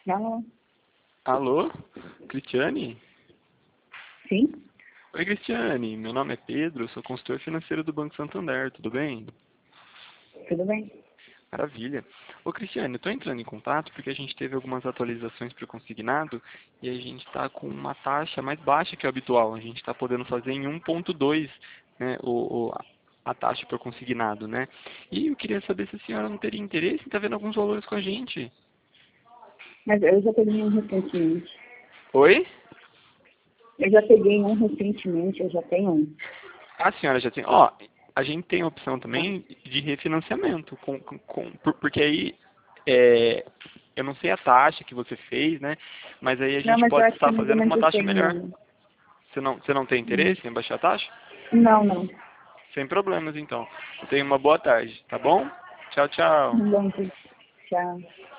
Alô? Alô? Cristiane? Sim? Oi, Cristiane. Meu nome é Pedro, eu sou consultor financeiro do Banco Santander, tudo bem? Tudo bem? Maravilha. Ô, Cristiane, eu estou entrando em contato porque a gente teve algumas atualizações para o consignado e a gente está com uma taxa mais baixa que o habitual. A gente está podendo fazer em 1,2, né, a taxa por consignado, né? E eu queria saber se a senhora não teria interesse em estar vendo alguns valores com a gente. Mas eu já peguei um recentemente. Oi? Eu já peguei um recentemente, eu já tenho um. A senhora já tem. Ó, a gente tem a opção também de refinanciamento, porque aí eu não sei a taxa que você fez, né? Mas aí a Não, gente mas eu pode acho que estar eu nunca fazendo com mais uma taxa gostei melhor. não. Você não tem interesse em baixar a taxa? Não, não. Sem problemas, então. Tenha uma boa tarde, tá bom? Tchau, tchau. Não, tchau.